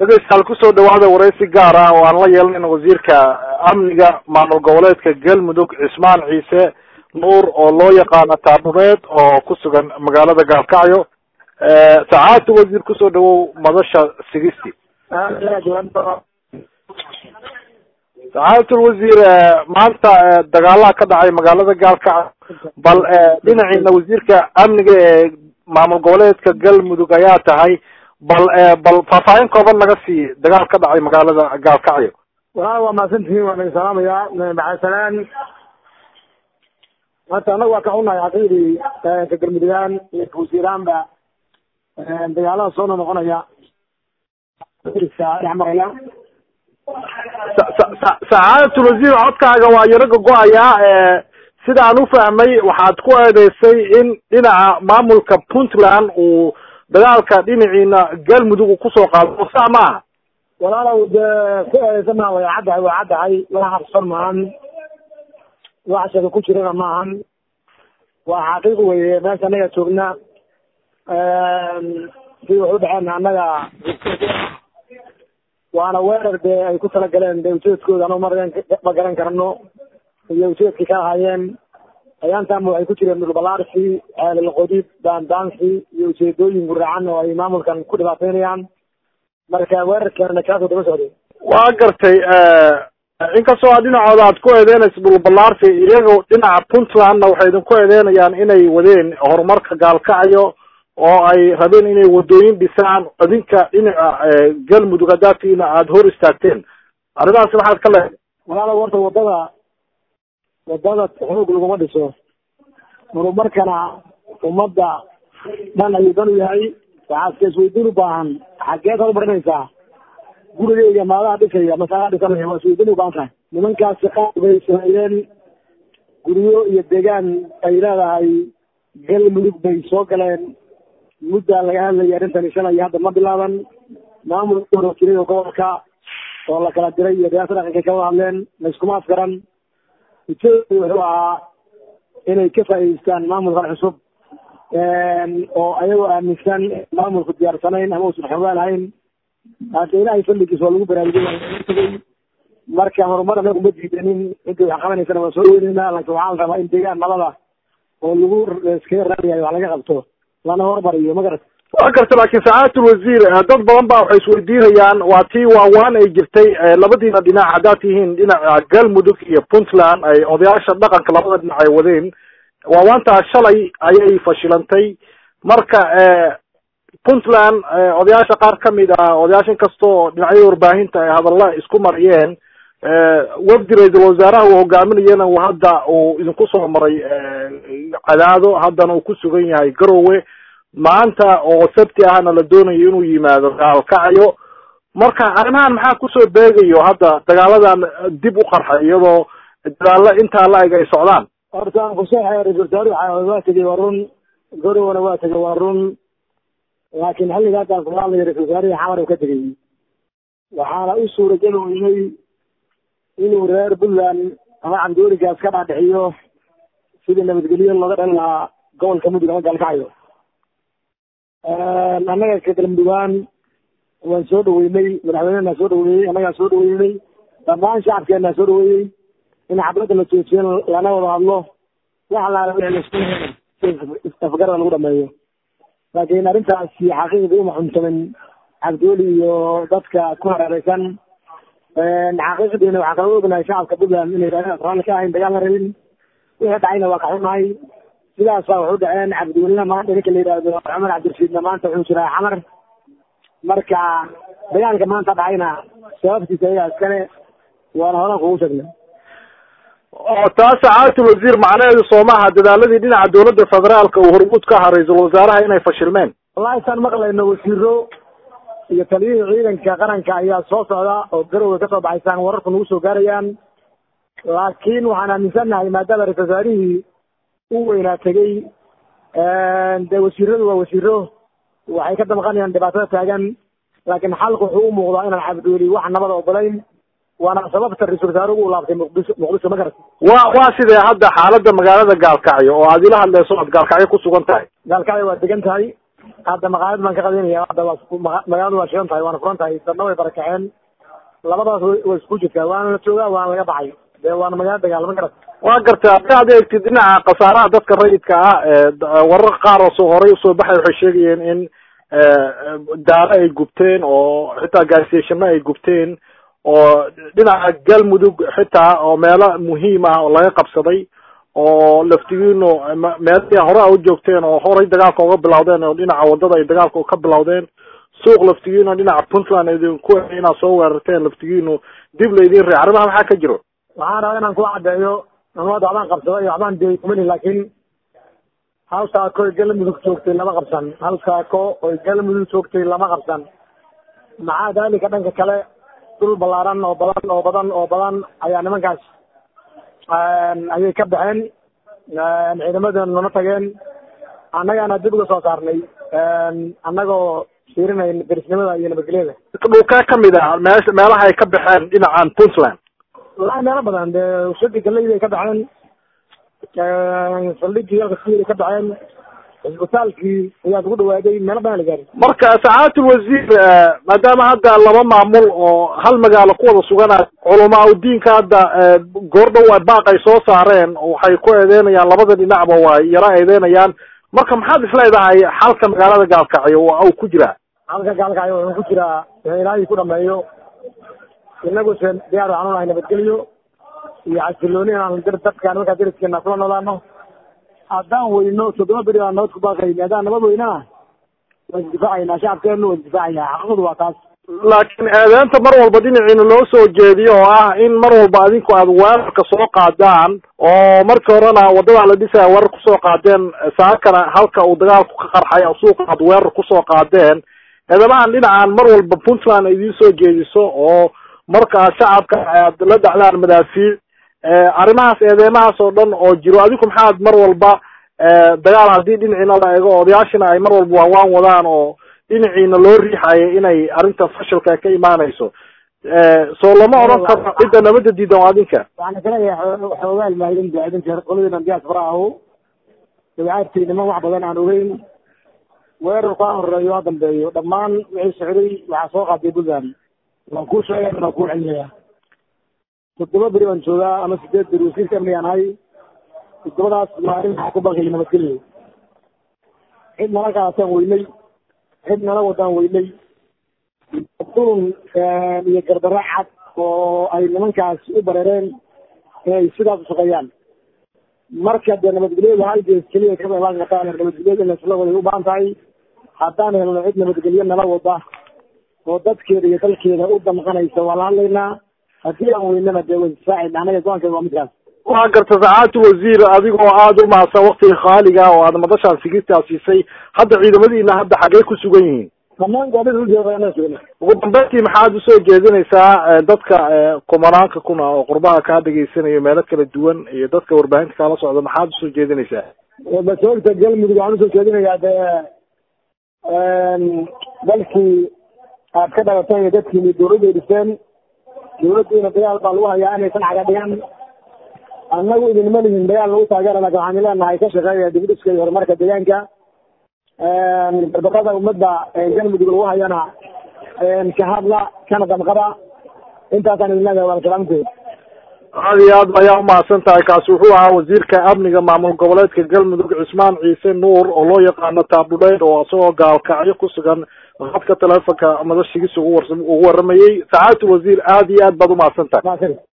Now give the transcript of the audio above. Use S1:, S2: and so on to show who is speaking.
S1: dhegeystayaal kusoo dhawaada wareysi gaar ah oo aan la yeelan wasiirka amniga maamul goboleedka Galmudug Cismaan Ciise Nuur oo loo yaqaan Taanureed oo ku sugan magaalada Gaalkacyo saacadu wasiir kusoo dhawow madasha sigisti saacadu wasiir maanta dagaalaha ka dhacay magaalada Gaalkacyo bal dhinaciina wasiirka amniga ee maamul goboleedka Galmudug ayaa tahay bal faahfaahin kooban laga sii dagaal ka dhacay magaalada Gaalkacyo
S2: waa maasantiin waa naga salaamaya maxasalaan hata anagu waa ka xunahay xaqiiqii ka Galmudugaan iyo wasiiraanba dagaalada soo noqonaya
S1: saacadda wasiir codkaaga waa yaraga go-aya sida aan u fahmay waxaad ku eedeysay in dhinaca maamulka Puntland uu dagaalka dhinaciina Galmudug ku soo qaado sax ma aha
S2: walaalow ku eedeysana way caddahay wax xarsan maahan wax shaqo ku jirana maahan waa xaqiiq weeye meesha anaga joogna si wuxuu dhaxeen annaga waana weerar dee ay ku talagaleen dee ujeedkooda anoo ma garan karno iyo ujeedkii ka ahaayeen ayaantaama waxay ku jireen dhulbalaarsi ceelilqodid daandaansi iyo ujeedooyin guraacan oo ay maamulkan ku dhibaateynayaan marka weerarkeena kaasoo daba socday
S1: waa gartay inkastoo dhinacooda aad ku eedeynayso dhulbalaarsi iyaga dhinaca Puntlandna waxay idinku eedeynayaan inay wadeen horumarka Gaalkacyo oo ay rabeen inay wadooyin dhisaan adinka dhinaca Galmudug hadaafina aad hor istaagteen arrimahaas waxaad ka leedahay
S2: walaalo warta wadada xoog laguma dhiso horumarkana ummadda dhan ayuu dan u yahay waxaad isweydiin u baahan xageed horumarinaysaa gurigeyga maadaha dhisaya masaaga dhisanaya waa isweydiin u baahan tahay nimankaasi qaab bay sameeyeen guryo iyo deegaan ay leedahay Galmudug bay soo galeen muddaa laga hadlaya arrintan shalay hadda ma bilaaban maamulka wakiilada gobolka oo la kala diray iyo riyaasada dhaqanka ka wada hadleen layskuma afgaran ujeedadu wuxuu ahaa inay ka faa'iideystaan maamulkan cusub oo ayagoo aaminsan maamulku diyaarsanayn ama uusan xoogaa lahayn hadda ilaahay fadligiisa waa lagu baraarujinaya marka horumar anagu ma diidanin intii wax qabanaysana waa soo dhaweynayna laakiin waxaa la rabaa in deegaan nabada oo lagu iskaga raadiyayo wax laga qabto lana hormariyo ma garat
S1: waa garta laakiin saacadda wasiir dad badan baa waxay isweydiinayaan waa tii waawaan ay jirtay labadiina dhinac haddaad tihiin dhinaca Galmudug iyo Puntland ay odayaasha dhaqanka labada dhinac ay wadeen waawaantaa shalay ayay fashilantay marka Puntland odayaasha qaar kamid ah odayaasha kastoo dhinacyada warbaahinta ay hadalla isku mariyeen wafdi ra'iisul wasaaraha uu hogaaminayana hadda uu idinku soo maray cadaado haddana uu ku sugan yahay Garowe maanta oo sabti ahna la doonayo inuu yimaado Gaalkacyo marka arrimahan maxaa ku soo beegayo hadda dagaaladan dib u qarxay iyadoo dagaalo inta la ay socdaan
S2: horta ku soo xeeray wasaaraha waa tagay warun Garowe waa tagay warun laakiin xilliga hadda ku hadlay wasaaraha xamar ka tagay waxaana u suuragal weeyay inuu reer Puntland ama Cabdiweligaas ka dhaadhiciyo sidii nabadgelyo looga dhalin lahaa gobolka Mudug ama Gaalkacyo annaga ka Galmudugaan waan soo dhaweynay madaxweynaha soo dhaweeyay annaga soo dhaweynay dhammaan shacabkeena soo dhaweeyay in xabladda la joojiyo lana wada hadlo wax la isafgarada lagu dhameeyo laakiin arrintaasi xaqiiqdii uma xuntamin Cabdiweli iyo dadka ku hareeraysan xaqiiqdiina waxaa kala ognahay shacabka Puntland inay raalli ka ahayn dagaal la rabin wixii dhacayna waa ka xunahay sidaas baa wuxuu dhaceen Cabdiwelina maanta ninka la yidhaahdo Cumar Cabdirashiidna maanta wuxuu jiraa xamar marka dagaalka maanta dhacayna sababtiisa ayaa iskale waana horan kugu sheegnay
S1: oo taas saacadda wasiir macnaheedu Soomaha dadaaladii dhinaca dawladda federaalka uu hormuud ka ahaa ra'iisul wasaaraha inay fashilmeen
S2: wallahi san maqlayno wasiiro iyo taliyada ciidanka qaranka ayaa soo socda oo Garowe ka soo baxaysan wararku nagu soo gaarayaan laakiin waxaan aaminsanahay maadaama ra'iisul wasaarihii uu weynaa tagay dee wasiiradu waa wasiiro waxay ka damqanayaan dhibaatada taagan laakiin xalku wuxuu u muuqdaa inaan Cabdiweli wax nabada ogolayn waana sababta ra'iisul wasaaruhu uu laabtay Muqdisho ma garat
S1: waa sidee hadda xaaladda magaalada Gaalkacyo oo aad ila hadlayso aad Gaalkacyo ku sugan tahay
S2: Gaalkacyo waa degan tahay hadda maqaayad baan ka qadinaya hadda magaaladu waa shidan tahay waana furan tahay dadna way barakaceen labadaas way isku jirtaa waana la joogaa waana laga baxay dee waana magaalo dagaalama garat
S1: waa gartay hadii aad eegtid dhinaca khasaaraha dadka rayidka ah warar qaar oo soo horay usoo baxay waxay sheegayeen in daara ay gubteen oo xitaa gaasiyashana ay gubteen oo dhinaca galmudug xitaa oo meelo muhiim ah oo laga qabsaday oo laftigiinu meelihii hore u joogteen oo horay dagaalka uga bilawdeen oo dhinaca wadada ay dagaalka ka bilawdeen suuq laftigiinu dhinaca Puntland idinku inaad soo weerarteen laftigiinu dib leedin ri arrimaha waxa ka jiro
S2: waxaan rabaa inaan ku cadeeyo anwada aan qabsaday iyo waxaan deey kumani laakiin halka ko galmudug joogtay lama qabsan halka ko oo galmudug joogtay lama qabsan maxaa dalika dhanka kale dul balaaran oo badan ayaa nimankaas ayay ka baxeen ciidamada nala tageen annagana dib uga soo saarnay annagoo fiirinay derisnimada iyo nabadgelyada
S1: dhulka kamid ah meelaha ay ka baxeen dhinacan Puntland
S2: والله أنا أبدا شدي كلي كبعين صليتي يا كثير كبعين القتال في هي تقول وادي ما أنا بالجاري
S1: مركز ساعات الوزير ما دام هذا لما معمول هل مجال قوة سجنا علماء الدين كهذا جوردو وباقي صوص عرين وحيكون ذين يعني لبض النعبة ويرى ذين يعني مركز محدث لا إذا حالك مجال هذا قال كعيو أو كجرة
S2: حالك قال كعيو كجرة يعني لا يكون معيو inagu seen diyaar waxaan nahay nabadgelyo iyo xasilooni aan dadkaan marka diriskeenna kula noolaano haddaan weyno 7 beri aan nabad ku baaqayna haddaan nabad weynaa waan difaacayna shacabkeenu waan difaacaya xaqoodu waa taas
S1: laakiin aadaanta mar walba dhinaciina loo soo jeediyo oo ah in mar walba adinku aad weerarka soo qaadaan oo markii horena wadada la dhisay weerar ku soo qaadeen saakana halka uu dagaalku ka qarxay oo suuqa aad weerar ku soo qaadeen eedamahan dhinacan mar walba Puntland ay idin soo jeediso oo marka shacabka aad la dhaclaan madaafiic arrimahaas eedeymahaas oo dhan oo jiro adigu maxaad mar walba dagaal hadii dhinaciina la eego odayaashina ay mar walba waan wadaan oo dhinaciina loo riixayo inay arrinta fashilka ka imaanayso soo lama oran karo cidda nabadda diidan adinka
S2: waxaan kaleeyahay xoogaal maayin daadan jeer qolada diyaas faraaho dabeecadtii niman wax badan aan ogeyn weerar ka horeeyo dambeeyo dhammaan wixii socday waxa soo qaaday Puntland waan ku sheegay inaan ku celinayaa 7 beri aan joogaa ama 8 beri wasiirka amniga ahay 7daas maalin ku baqay nabadgelyo cid nala kaasaan weynay cid nala wadaan weynay dulun iyo gardaracad oo ay nimankaas u bareereen inay sidaas u shaqeeyaan marka dee nabadgelyada hal jees keliya ka imaan kartaa nabadgelyada in isla wada u baahan tahay haddaan helno cid nabadgelyo nala wada oo dadkeeda iyo dalkeeda u damqanaysa waa la hadlaynaa haddii aan weynana dee way difaacayna anaga go-aankeeda waa midkaas
S1: waxaa garta saacad wasiir adigoo aada u mahadsan waqtiga khaaliga oo aad madashaan sigirtaa siisay hadda ciidamadiina hadda xagee ku sugan yihiin
S2: dhammaan goobada u jooga sugan
S1: ugu dambeyntii maxaad usoo jeedinaysaa dadka kumanaanka kuna oo qurbaha kaa dhegaysanayo meelo kala duwan iyo dadka warbaahinta kaala socda maxaad usoo jeedinaysaa
S2: basoogta galmudug waxaan usoo jeedinayaa dee dalkii aad ka dhalatay iyo dadkiini dawladday dhiseen dawladdiina dagaal baa lagu hayaa inaysan caga dhigan annagu idinma lihin dagaal lagu taageera laakin waxaan leenahay ka shaqeeya dibudhiska iyo horumarka deegaanka barbarada ummadda galmudug lagu hayana ka hadla kana damqada intaasaan idin leedahay waa salaamteed
S1: aad iyo aad ayaa umahadsan tahay kaasi wuxuu ahaa wasiirka amniga maamul goboleedka galmudug Cismaan Ciise Nuur oo loo yaqaano Taabudheer oo asagoo gaalkacyo ku sugan khadka telefonka madashigiisa ugu waramayay saacad wasiir aad iyo aad baad umahadsan tahay